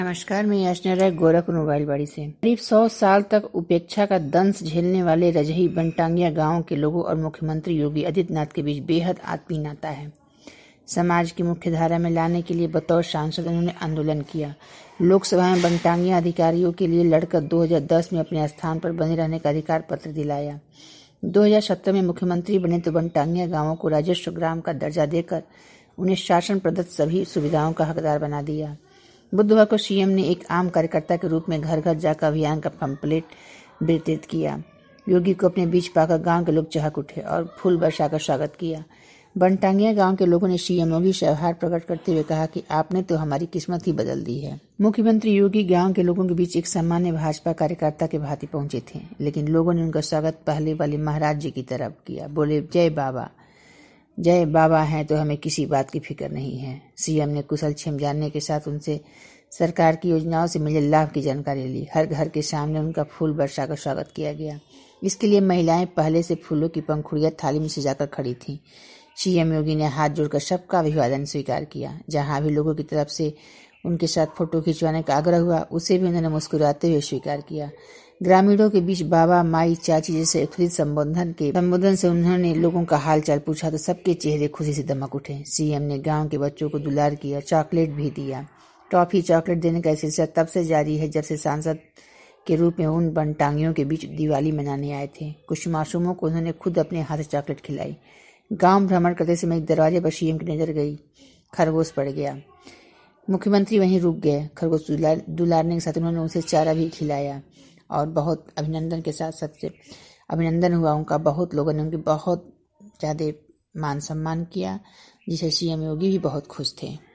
नमस्कार, मैं याचना राय गोरखपुर मोबाइलबाड़ी से। करीब 100 साल तक उपेक्षा का दंश झेलने वाले रजही बनटांगिया गांव के लोगों और मुख्यमंत्री योगी आदित्यनाथ के बीच बेहद आत्मीय नाता है। समाज की मुख्य धारा में लाने के लिए बतौर सांसद उन्होंने आंदोलन किया। लोकसभा में बनटांगिया अधिकारियों के लिए लड़कर 2010 में अपने स्थान पर बने रहने का अधिकार पत्र दिलाया। 2017 में मुख्यमंत्री बने तो बनटांगिया गांवों को राजस्व ग्राम का दर्जा देकर उन्हें शासन प्रदत्त सभी सुविधाओं का हकदार बना दिया। बुधवार को सीएम ने एक आम कार्यकर्ता के रूप में घर घर जाकर अभियान का पंपलेट वितरित किया। योगी को अपने बीच पाकर गांव के लोग चहक उठे और फूल वर्षा कर स्वागत किया। बनटांगिया गांव के लोगों ने सीएम योगी से आभार प्रकट करते हुए कहा कि आपने तो हमारी किस्मत ही बदल दी है। मुख्यमंत्री योगी गांव के लोगों के बीच एक सामान्य भाजपा कार्यकर्ता के भांति पहुंचे थे, लेकिन लोगों ने उनका स्वागत पहले वाले महाराज जी की तरफ किया। बोले, जय बाबा हैं तो हमें किसी बात की फिक्र नहीं है। सीएम ने कुशल क्षेम जानने के साथ उनसे सरकार की योजनाओं से मिले लाभ की जानकारी ली। हर घर के सामने उनका फूल वर्षा का स्वागत किया गया। इसके लिए महिलाएं पहले से फूलों की पंखुड़ियां थाली में सजाकर खड़ी थीं। सीएम योगी ने हाथ जोड़कर सबका अभिवादन स्वीकार किया। जहां भी लोगों की तरफ से उनके साथ फोटो खिंचवाने का आग्रह हुआ, उसे भी उन्होंने मुस्कुराते हुए स्वीकार किया। ग्रामीणों के बीच बाबा, माई, चाची जैसे उचित संबोधन से उन्होंने लोगों का हालचाल पूछा तो सबके चेहरे खुशी से दमक उठे। सीएम ने गांव के बच्चों को दुलार किया, चॉकलेट भी दिया। टॉफी चॉकलेट देने का सिलसिला तब से जारी है जब से सांसद के रूप में उन बनटांगियों के बीच दिवाली मनाने आए थे। कुछ मासूमों को उन्होंने खुद अपने हाथ से चॉकलेट खिलाई। गांव भ्रमण करते समय एक दरवाजे पर सीएम की नजर गई। खरगोश पड़ गया। मुख्यमंत्री वहीं रुक गए। खरगोश दुलारने के साथ उन्होंने उसे चारा भी खिलाया और बहुत अभिनंदन के साथ सबसे अभिनंदन हुआ उनका। बहुत लोगों ने उनकी बहुत ज्यादा मान सम्मान किया, जिसे सीएम योगी भी बहुत खुश थे।